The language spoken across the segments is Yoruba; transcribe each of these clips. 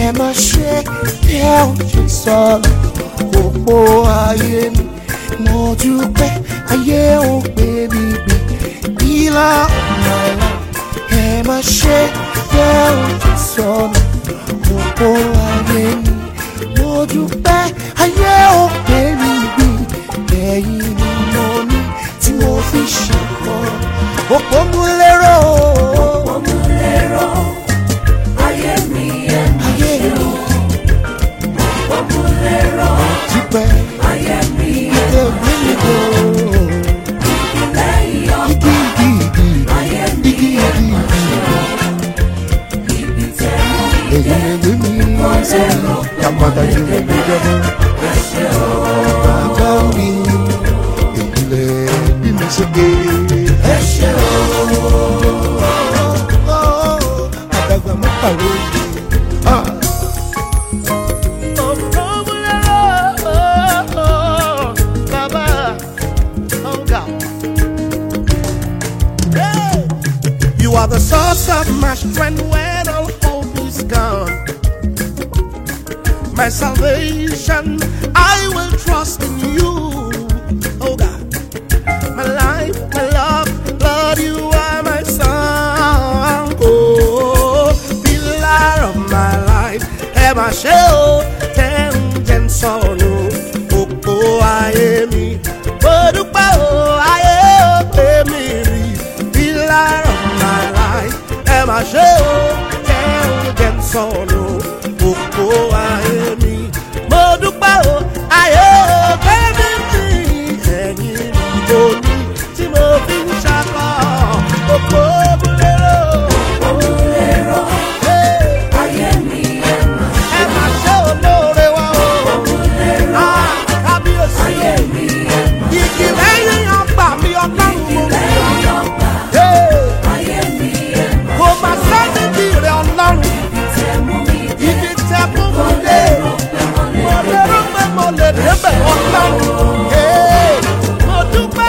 ẹ má ṣe tẹ́ ò ṣe sọ̀rọ̀ òpó ayé mi mo dúpẹ́ ayé ò gbé mi gbé ìlà ọ̀nà ẹ má ṣe tẹ́ ò ṣe sọ̀rọ̀ òpó ayé mi mo dúpẹ́ ayé ò gbé mi gbé ẹ̀yin ni mo ní tí mo fi ṣàkọ́ òpó mú lérò. Ayé mi ẹ̀ má ṣe o òpó mú lérò ayé mi ẹ̀ má ṣe o igi lẹ́yìn ọgbà ayé mi ẹ̀ má ṣe o ibi tẹ́ mú mi dé mo lérò pé mo lè débẹ̀ ẹ ṣé o. Bàbá mi ìpìlẹ̀ bí mi ṣe gbé ẹ ṣé o. Àdàgbà mọ́ pàrọ̀ yìí. You are the source of my strength when all hope is gone. My salvation, I will trust in you. Oh God, my life, my love, Lord, you are my song. Oh, pillar of my life, ever show tangent solo. Oh, I am me. Oh, I am me. Pillar of my life, ever show tangent solo. Oh, I am me. I am me. And you know me. Timo Pinchako. Oh, Bulero. I am me. And I show no rewa. Ah, I am me. You give any of me or none. I am me. Oh, my son, you are none. If it's a moment, mo lè débẹ̀ ọlọ́run mo dúpẹ́.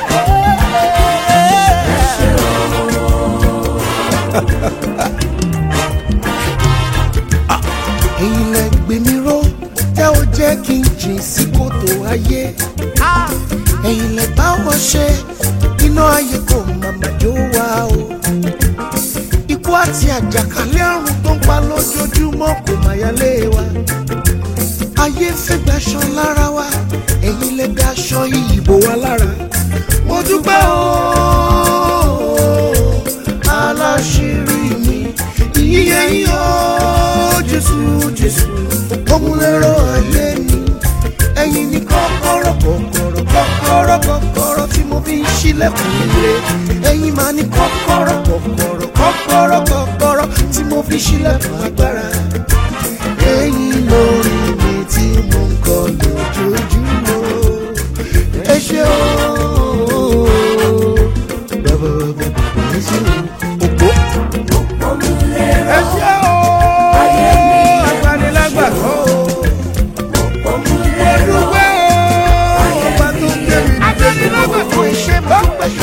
Ẹ̀yin lẹ gbé mi ró tẹ́ ó jẹ́ kí n jìn sí kòtò ayé. Ẹ̀yin lẹ bá wọn ṣe iná ayé kò màmá jó wa o. Ikú àti àjàkálẹ̀ àrùn tó ń pa lójoojúmọ́ kò má yálé wa. Ayé fẹ́ gbaṣọ lára wa, ẹ̀yin lè gbaṣọ ìyìnbó wa lára. Mo dúpẹ́ o, aláṣírí mi, ìyẹ́ yín o, Jésù Jésù. Òmùlérò ayé mi, ẹ̀yin ni kọ́kọ́rọ́ kọ́kọ́rọ́ kọ́kọ́rọ́ kọ́kọ́rọ́ tí mo fi ń ṣílẹ̀kùn ire. Ẹ̀yin máa ní kọ́kọ́rọ́ kọ́kọ́rọ́ kọ́kọ́rọ́ kọ́kọ́rọ́ tí mo fi ṣílẹ̀kùn agbára. Ẹ̀yin lórí mi tí mo ń kọ lójoojúmọ́. Ẹ ṣé o, bàbá ẹ ṣé o, òpó. Ẹ ṣé o, agbanilágbàgbọ́ o. Mo dúpẹ́ o, ọba tó gbé mi dé. Agbanilágbàgbọ́ ìṣe bá pẹ̀lú.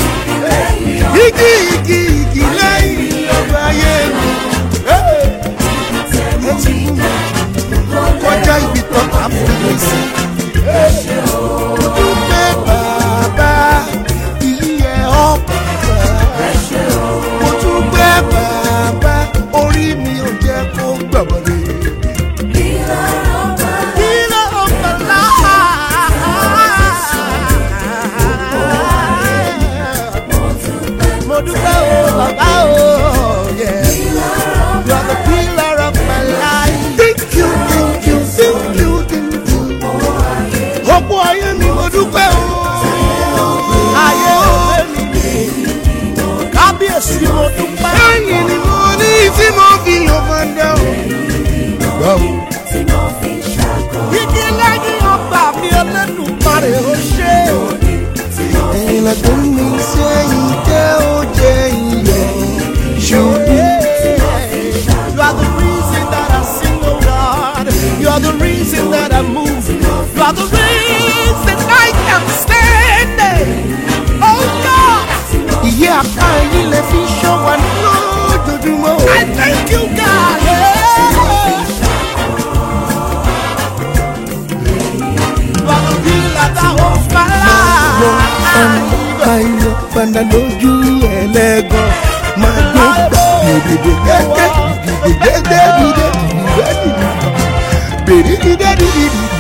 Igi lẹ́yìn ọba ayé mi. Ẹ ti mú mi kọjá ibi tó bá fún mi sí. Mo dúpẹ́ bàbá iye ọ̀pá. Mo dúpẹ́ bàbá orí mi ò jẹ́ kó gbọ̀bọ̀dé. Mo dúpẹ́ o bàbá o. You are the pillar of my life. Thank you. Òpó ayé mi mo dúpẹ́ o. Ayé òwe mi kábíyèsí mo dúpẹ́. Ẹ̀yin ni mo ní tí mo fi ọmọdé o. Igi lẹ́yìn ọgbà mi Olódùmarè ó ṣe o. Ẹ̀yin lẹ́gbẹ̀ẹ́ mi sẹ́yìn tẹ́ ó jẹ́ ìyẹ̀ ṣòbí. You are the reason that I sing, oh God. You are the reason that I move. You are the reason I am standing. Oh God. Ìyẹ́ apá ẹ̀yin lè fi ṣọ́ wa lójoojúmọ́. I thank you, God. lánàá lójú ẹlẹ́gàn máa gbé gbà bèrèdè kẹ́kẹ́ ìdìdè dédé bèrè dídé dídé.